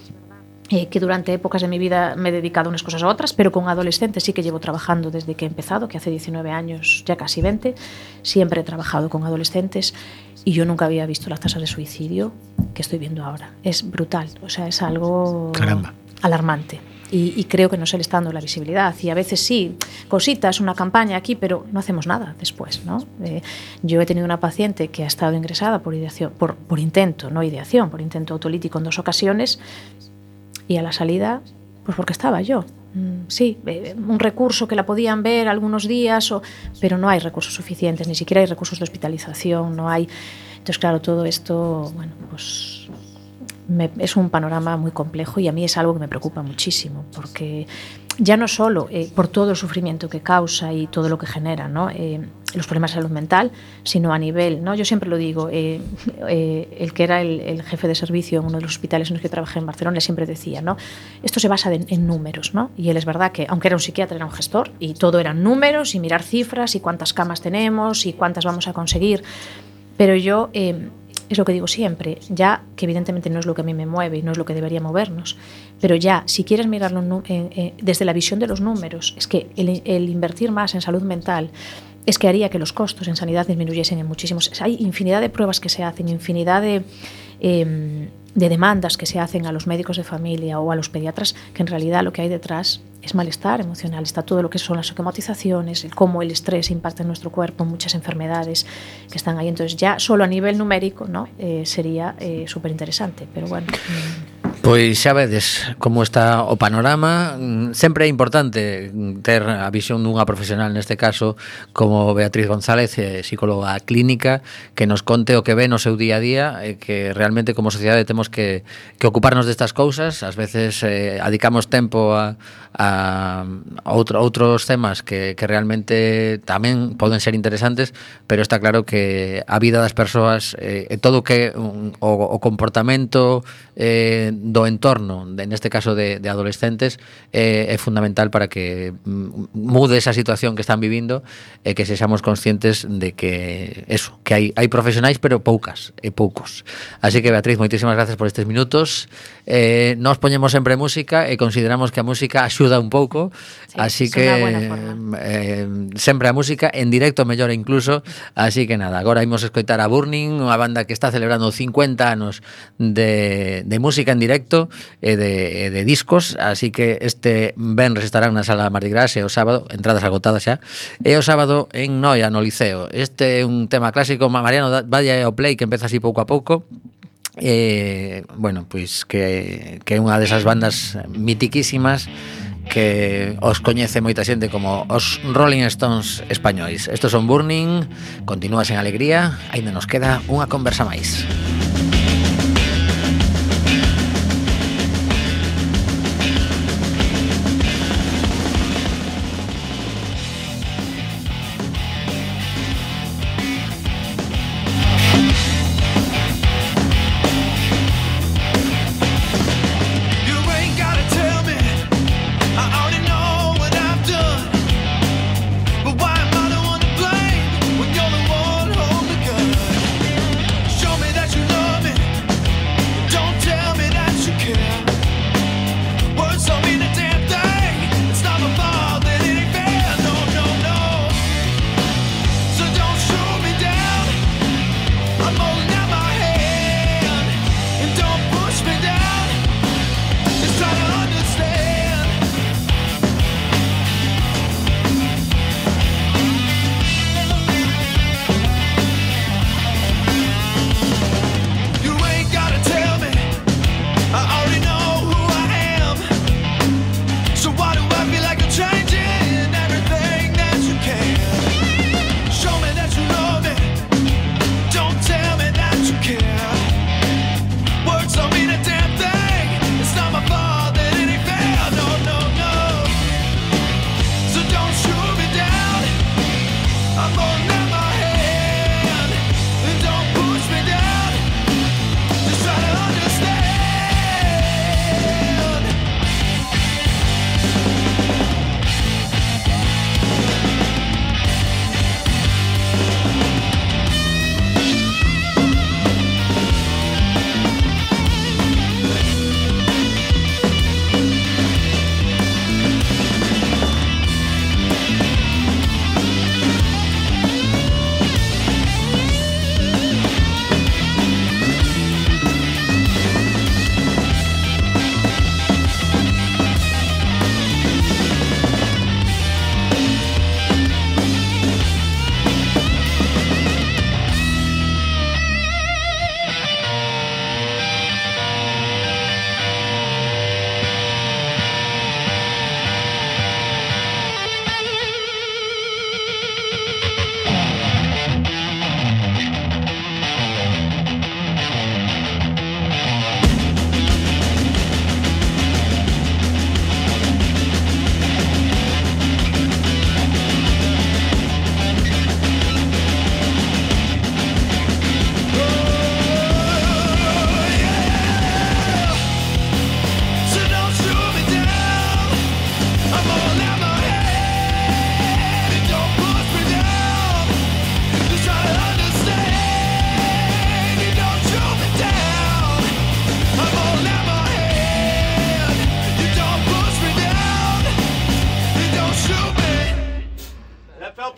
que durante épocas de mi vida me he dedicado unas cosas a otras, pero con adolescentes sí que llevo trabajando desde que he empezado, que hace 19 años, ya casi 20, siempre he trabajado con adolescentes y yo nunca había visto las tasas de suicidio que estoy viendo ahora. Es brutal, o sea, es algo alarmante. Y creo que no se le está dando la visibilidad, y a veces sí, cositas, una campaña aquí, pero no hacemos nada después, ¿no? Yo he tenido una paciente que ha estado ingresada por intento autolítico en 2 ocasiones, y a la salida Pues porque estaba yo. Sí, un recurso que la podían ver algunos días, pero no hay recursos suficientes, ni siquiera hay recursos de hospitalización, no hay. Entonces, claro, todo esto, bueno, pues es un panorama muy complejo y a mí es algo que me preocupa muchísimo, porque ya no solo por todo el sufrimiento que causa y todo lo que genera, ¿no? Los problemas de salud mental, sino a nivel, ¿no? Yo siempre lo digo, el que era el jefe de servicio en uno de los hospitales en los que trabajé en Barcelona siempre decía, ¿no? Esto se basa en números, ¿no? Y él es verdad que, aunque era un psiquiatra, era un gestor y todo eran números y mirar cifras y cuántas camas tenemos y cuántas vamos a conseguir, pero yo... es lo que digo siempre, ya que evidentemente no es lo que a mí me mueve y no es lo que debería movernos, pero ya, si quieres mirarlo desde la visión de los números, es que el invertir más en salud mental es que haría que los costos en sanidad disminuyesen en muchísimos. Hay infinidad de pruebas que se hacen, infinidad de demandas que se hacen a los médicos de familia o a los pediatras, que en realidad lo que hay detrás es malestar emocional, está todo lo que son las psicomatizaciones, cómo el estrés impacta en nuestro cuerpo, muchas enfermedades que están ahí. Entonces ya solo a nivel numérico, ¿no? Sería súper interesante, pero bueno... Pois xa vedes como está o panorama. Sempre é importante ter a visión dunha profesional, neste caso como Beatriz González, psicóloga clínica, que nos conte o que ve no seu día a día, e que realmente como sociedade temos que ocuparnos destas cousas. Ás veces adicamos tempo a outros temas que realmente tamén poden ser interesantes, pero está claro que a vida das persoas e todo o que o comportamento do entorno, neste caso de adolescentes, é fundamental para que mude esa situación que están vivindo e que sexamos conscientes de que eso, que hai profesionais pero poucos. Así que Beatriz, moitísimas gracias por estes minutos. Nos poñemos sempre música e consideramos que a música axuda un pouco, sí, así que sempre a música en directo mellora incluso, así que nada, agora imos escoitar a Burning, unha banda que está celebrando 50 anos de música en directo e de discos, así que este venres estarán na Sala Mardi Gras e o sábado, entradas agotadas xa, e o sábado en Noia, no Liceo. Este é un tema clásico, Mariano, vaya ao play que empeza así pouco a pouco. Bueno, pois que é unha desas bandas mitiquísimas que os coñece moita xente como os Rolling Stones españois. Estos son Burning, continúas en alegría, aínda nos queda unha conversa máis. Show me that you love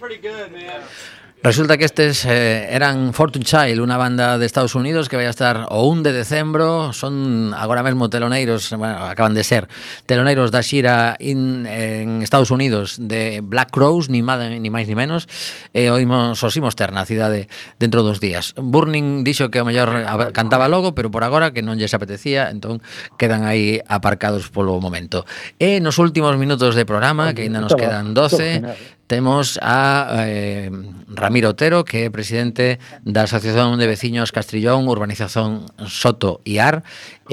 Resulta que estes eran Fortune Child, unha banda de Estados Unidos que vai a estar o 1 de decembro. Son agora mesmo teloneiros, bueno, acaban de ser teloneiros da xira en Estados Unidos de Black Crowes, ni máis ni menos. Os imos ter na cidade dentro dos días. Burning dixo que o mellor cantaba logo, pero por agora que non lles apetecía, entón quedan aí aparcados polo momento. E nos últimos minutos de programa, que ainda nos quedan 12, temos a Ramiro Otero, que é presidente da Asociación de Veciños Castrillón, Urbanización Soto e Ar,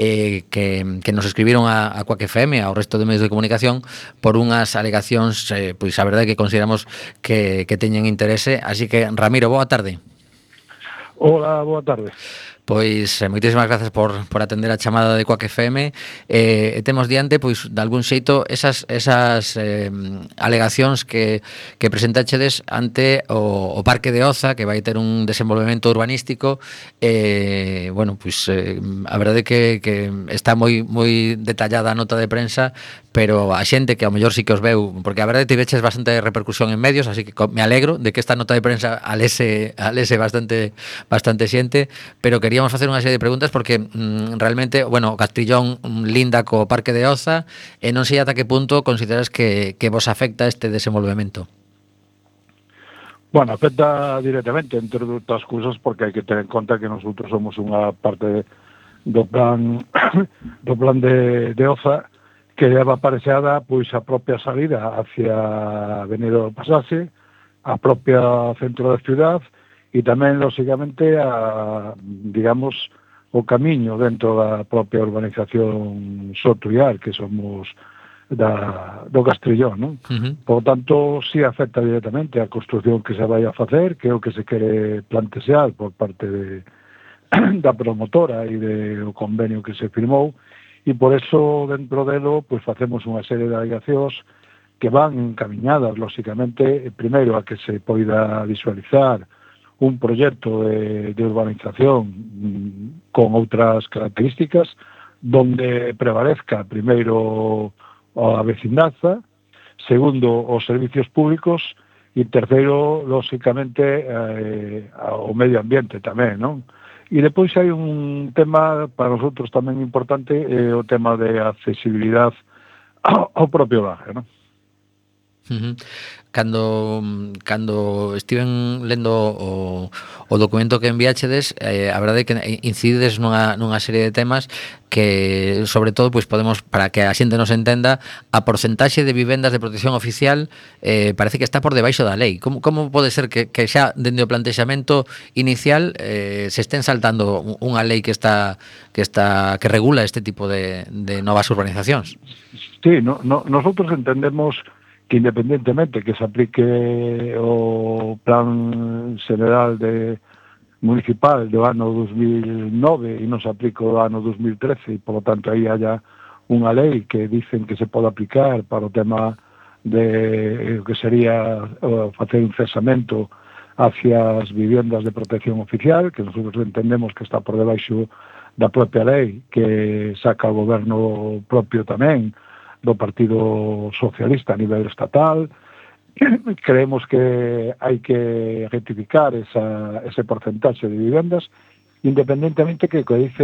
que nos escribiron a Quack FM, ao resto de medios de comunicación, por unhas alegacións, pois a verdade que consideramos que teñen interese. Así que, Ramiro, boa tarde. Hola, boa tarde. Pois moitísimas grazas por atender a chamada de Quack FM. Temos diante, pois, de algún xeito esas alegacións que presentachedes ante o Parque de Oza, que vai ter un desenvolvemento urbanístico. Bueno, pois a verdade que está moi detallada a nota de prensa, pero a xente que ao mellor sí que os veu, porque a verdade tiveches bastante repercusión en medios, así que me alegro de que esta nota de prensa alese bastante xente, pero queríamos facer unha serie de preguntas porque realmente, bueno, o Castrillón linda co Parque de Oza, e non sei ata que punto consideras que vos afecta este desenvolvemento. Bueno, afecta directamente, entre outras cousas, porque hai que ter en conta que nosotros somos unha parte do plan de Oza, que leva aparexada pois a propia salida hacia Avenida do Pasaxe, a propia centro da ciudad, e tamén, lógicamente, digamos, o camiño dentro da propia urbanización Soto e Ar, que somos do Castrillón, non? Por tanto, sí afecta directamente a construcción que se vai a facer, que é o que se quere plantexear por parte da promotora e do convenio que se firmou, e por eso, dentro delo, pues facemos unha serie de alegacións que van encaminhadas, lógicamente, primeiro a que se poida visualizar un proxecto de urbanización con outras características, donde prevalezca, primeiro, a vecindanza, segundo, os servicios públicos, e terceiro, lógicamente, o medio ambiente tamén, non? E depois hai un tema para nosotros tamén importante, o tema de accesibilidade ao propio barrio, non? Cando estiven lendo o documento que enviáchedes, a verdade é que incides nunha serie de temas que, sobre todo, pois podemos, para que a xente nos entenda, a porcentaxe de vivendas de protección oficial parece que está por debaixo da lei. Como pode ser que xa dende o plantexamento inicial se estén saltando unha lei que regula este tipo de novas urbanizacións? Sí, nosotros entendemos que independentemente que se aplique o plan general municipal do ano 2009 e non se aplica o ano 2013, e por lo tanto aí haya unha lei que dicen que se pode aplicar para o tema de que sería facer un cesamento hacia as viviendas de protección oficial, que nosotros entendemos que está por debaixo da propia lei que saca o goberno propio tamén do Partido Socialista a nivel estatal. Creemos que hai que rectificar ese porcentaxe de vivendas, independentemente que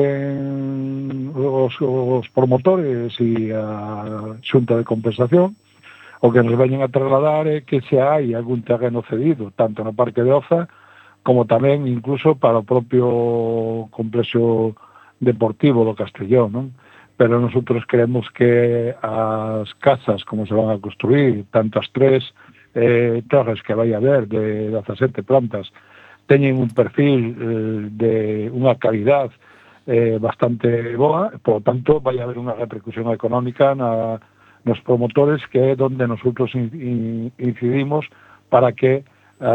dicen os promotores e a Xunta de Compensación. O que nos veñen a trasladar é que se hai algún terreno cedido, tanto no Parque de Oza, como tamén incluso para o propio complexo deportivo do Castrillón, non? Pero nosotros creemos que as casas, como se van a construir, tanto as tres torres que vai haber de 17 plantas, teñen un perfil de unha calidad bastante boa, por tanto, vai haber unha repercusión económica nos promotores, que é donde nosotros incidimos para que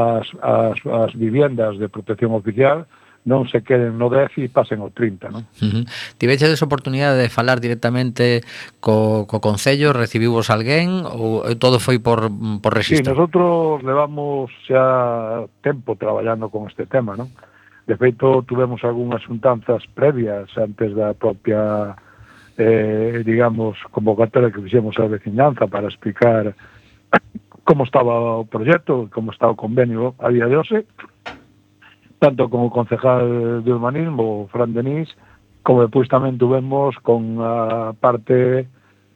as viviendas de protección oficial non se queden no 10 e pasen ao 30, non? Tiveches oportunidade de falar directamente co Concello, recibivos alguén ou todo foi por rexistro? Sí, nosotros levamos xa tempo traballando con este tema, non? De feito, tuvemos algunhas xuntanzas previas antes da propia digamos, convocatoria que fixemos a vecinanza para explicar como estaba o proxecto, como está o convenio a día de hoxe, tanto con o concejal de urbanismo, Fran Denis, como depois tamén tuvemos con a parte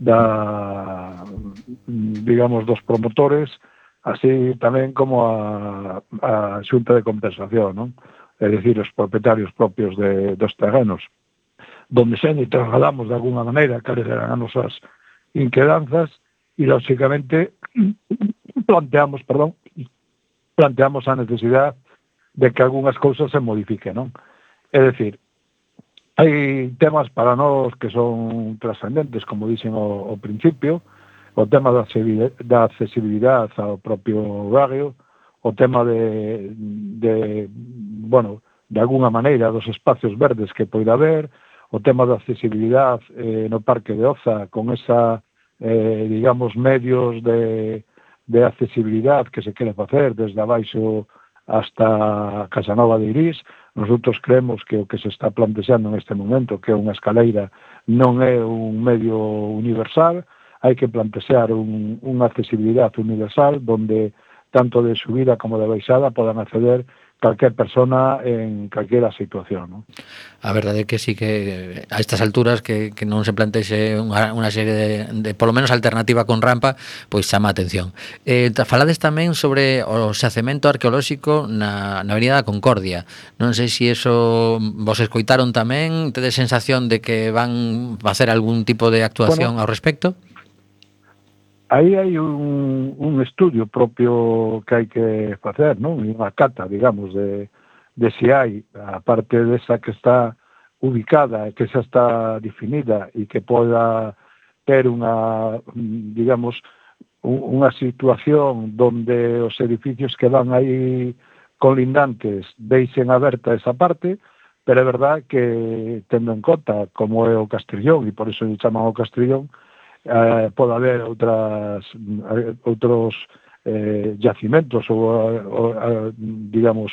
digamos, dos promotores, así tamén como a xunta de compensación, non? É dicir, os propietarios propios dos terrenos, donde se trasladamos de alguna maneira cales eran as nosas inquedanzas e, lógicamente, planteamos a necesidade de que algunhas cousas se modifiquen, non? É dicir, hai temas para nós que son trascendentes, como dixen ao principio, o tema da accesibilidade ao propio barrio, o tema de alguna maneira dos espacios verdes que poida haber, o tema da accesibilidade no Parque de Oza, con esa, digamos, medios de accesibilidade que se quere facer desde abaixo hasta Casanova de Irís. Nosotros creemos que o que se está plantexando neste momento, que é unha escaleira, non é un medio universal, hai que plantexar unha accesibilidade universal donde tanto de subida como de baixada podan acceder calquer persona en calquera situación, ¿no? A verdade é que sí que a estas alturas que non se plantexe unha serie de polo menos alternativa con rampa, pois chama a atención. Falades tamén sobre o xacemento arqueolóxico na Avenida da Concordia. Non sei se iso vos escoitaron tamén, tedes sensación de que van facer algún tipo de actuación ao respecto? Aí hai un estudio propio que hai que facer, non? Unha cata, digamos, de se hai, a parte desa que está ubicada, que xa está definida e que poda ter unha, digamos, unha situación donde os edificios que van aí colindantes deixen aberta esa parte, pero é verdad que, tendo en conta como é o Castrillón, e por iso lle chaman o Castrillón, pode haber outros yacimentos ou digamos,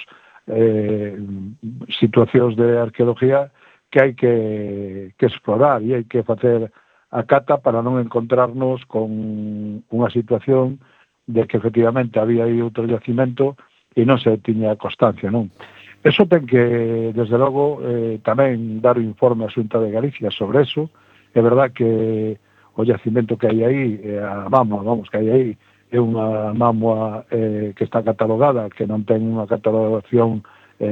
situacións de arqueología que hai que explorar e hai que facer a cata para non encontrarnos con unha situación de que efectivamente había aí outro yacimento e non se tiña constancia, non? Eso ten que, desde logo, tamén dar o informe a Xunta de Galicia sobre eso. É verdad que o yacimento que hai aí, a mámoa, que hai aí, é unha mámoa que está catalogada, que non ten unha catalogación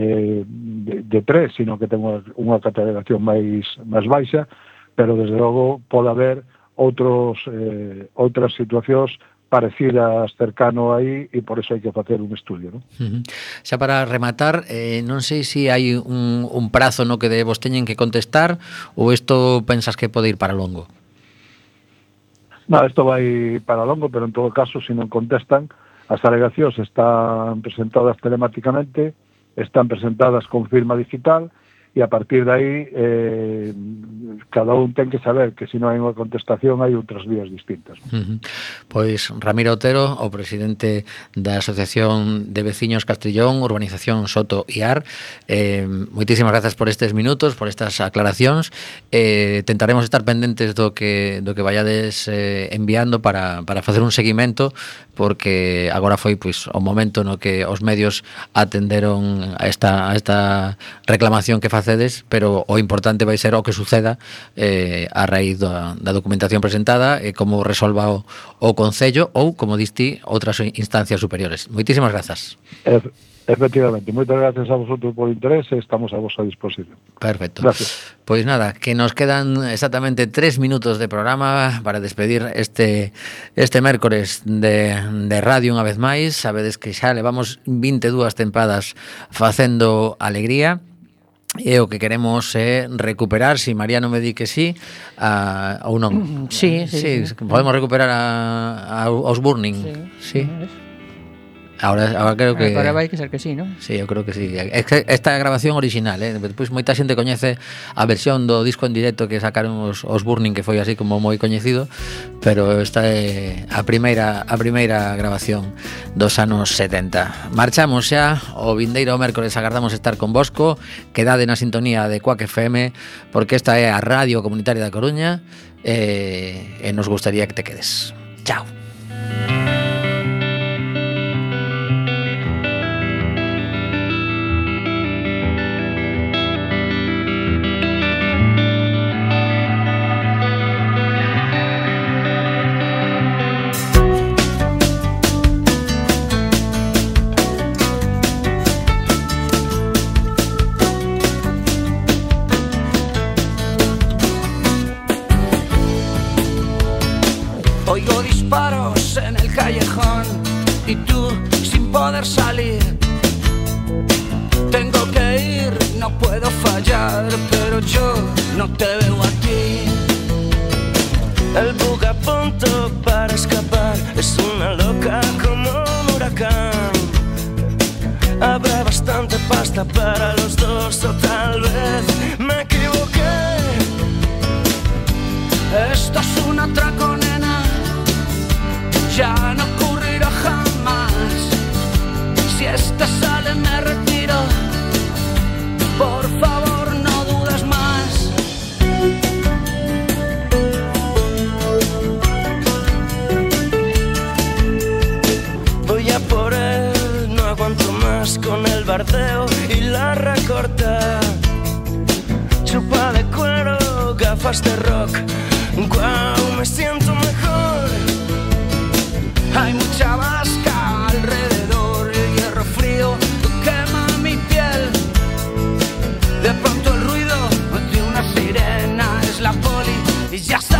de 3, sino que ten unha catalogación máis baixa, pero desde logo pode haber outras situacións parecidas cercano aí e por eso hai que facer un estudio, non? Xa para rematar, non sei se hai un prazo no que vos teñen que contestar ou isto pensas que pode ir para longo? No, isto vai para longo, pero en todo caso, se non contestan, as alegacións están presentadas telemáticamente, están presentadas con firma digital, e a partir de aí cada un ten que saber que se non hai unha contestación hai outras vías distintas. Pois Ramiro Otero, o presidente da Asociación de Veciños Castrillón, Urbanización Soto IAR, moitísimas grazas por estes minutos, por estas aclaracións. Tentaremos estar pendentes do que vayades enviando para facer un seguimento, porque agora foi pois o momento no que os medios atenderon a esta reclamación que facedes, pero o importante vai ser o que suceda a raíz da documentación presentada e como resolva o Concello ou, como diste, outras instancias superiores. Moitísimas grazas. Efectivamente, moitas gracias a vosotros por o interés e estamos a vosa disposición. Perfecto. Gracias. Pois nada, que nos quedan exactamente 3 minutos de programa para despedir este mércores de radio unha vez máis. Sabedes que xa levamos 22 tempadas facendo alegría. E o que queremos é recuperar, se María non me di que sí, ou non. Sí. Podemos recuperar aos Burning. Sí. Ahora creo que... Agora vai que ser que sí, non? Sí, eu creo que sí. Esta grabación original, Depois moita xente coñece a versión do disco en directo que sacaron os Burning, que foi así como moi coñecido, pero esta é a primeira grabación dos anos 70. Marchamos xa, o vindeiro mércores agardamos estar con vosco. Quedade na sintonía de Cuac FM, porque esta é a Radio Comunitaria da Coruña, e nos gustaría que te quedes. Chao. disparos en el callejón y tú sin poder salir. Tengo que ir, no puedo fallar, pero yo no te veo a ti. El bugapunto para escapar es una loca como un huracán. Habrá bastante pasta para los dos o tal vez me equivoqué. Esto es un atraco, nena, ya no ocurrirá jamás. Si esta sale me retiro, por favor no dudes más. Voy a por él, no aguanto más con el bardeo y la recorta. Chupa de cuero, gafas de rock, guau, me siento mejor. Hay mucha vasca alrededor, el hierro frío quema mi piel. De pronto el ruido de una sirena es la poli y ya está.